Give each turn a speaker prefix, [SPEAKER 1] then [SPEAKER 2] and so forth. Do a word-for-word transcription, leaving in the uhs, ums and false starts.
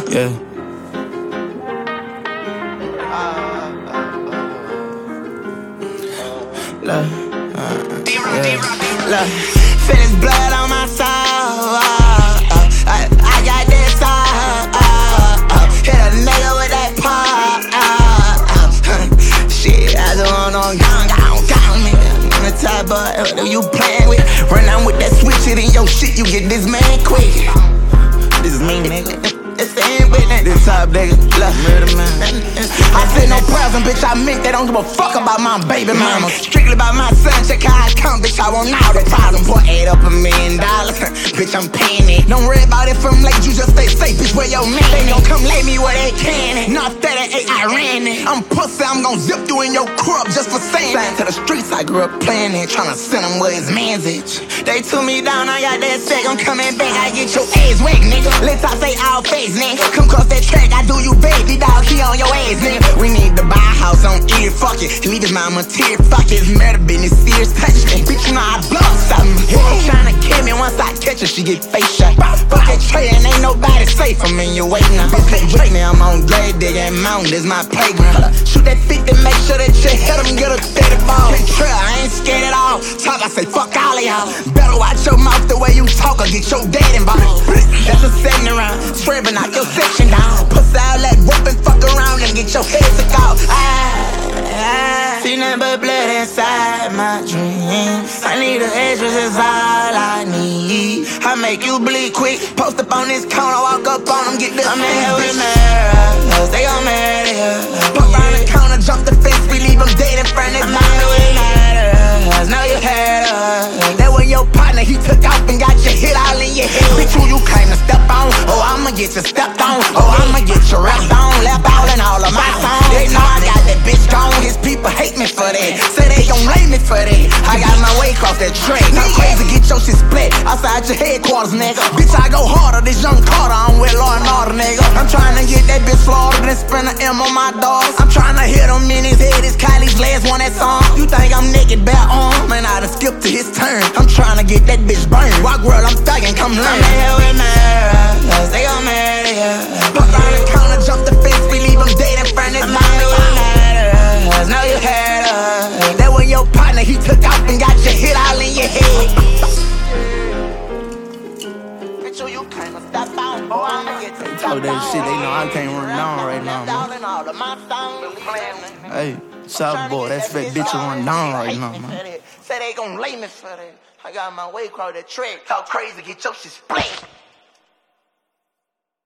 [SPEAKER 1] Yeah. Look, uh, yeah. Look, feel his blood on my soul. Uh, uh, I, I got that soul. Uh, uh, hit a nigga with that paw. Uh, uh, shit, I just wanna gone, gone, gone, man. I'm the type boy, whatever you playing with. Run out with that switch, it in your shit, you get this man quick. This is me, nigga. It's the end, bitch. This top nigga, look, murder man. I said no present, bitch. I meant they don't give a fuck about my baby mama. Strictly about my son, check how I come, bitch. I want all the problems. Boy, ate up a million dollars, bitch. I'm paying it. Don't worry about it from late, you just stay safe, bitch. Where your man? They gon' come lay me where they can. Not thirty-eight, I ran it. I'm pussy, I'm gon' zip you in your crib just for saying that. To the streets, I grew up playing it, tryna send him where his man's at. They took me down, I got that sack. I'm coming back, I get your ass whack, nigga. Let's talk, say all face. Come cross that track, I do you baby dog, he on your ass, nigga. We need to buy a house on ear, fuck it. Leave his mama tear, fuck it. His murder business, serious touch me. Bitch, you know I blow something. She tryna kill me, once I catch her, she get face shot. Fuck that tray and ain't nobody safe from in your waiting. Bitch, can't break me, I'm on grade digger and mountain, this my playground. Shoot that fifty, make sure that you hit him, get a thirty ball. Can't trail, I ain't scared at all. Talk, I say fuck all of y'all. Better watch your mouth the way you talk or get your dad involved. That's a second round, swerving out your section down. Pussy all that whoop and fuck around and get your head took off. I, I see nothing but blood inside my dreams. I need an extras, is all I need. I make you bleed quick. Post up on this corner, walk up on them, get this. I'm in here with murderers, they gon' murder you. Pop around the corner, jump the fence, we leave them dead in front of this. I'm in here with murderers, know you heard us. That when your partner, he took off and got your hit all in your head. Bitch, who you came to step on? Oh, I'ma get you stepped on. Oh, I'ma get you rapped on. Left all in all of my songs. They know I got that bitch gone. His people hate me for that. Say they gon' lay me for that. I got my way across that track. Not crazy, get your shit split outside your headquarters, nigga. Bitch, I go harder. This young Carter, I'm with Law and Order, nigga. I'm tryna get that bitch slaughtered and spend an M on my dogs. I'm tryna hit him in his head. It's Kylie's last one, that song. You think I'm naked, bare arm? Man, I done skipped to his turn. I'm tryna get that bitch burned. Walk world, I'm thuggin', come learn. I'm in here with murderers, they gon' murder you. Fuck around the corner, jump the fence, we leave them dead in front of this. I'm in here with murderers, know you heard us. That when your partner, he took off and got your hit all in your head. Bitch, you can't stop on, boy, I'ma get to talk that shit, they know I can't run down right now, man. Hey, South boy, that's fat bitch run down right now, man. Say they gon' lay me for that. I got my way across that track. Talk crazy, get your shit split.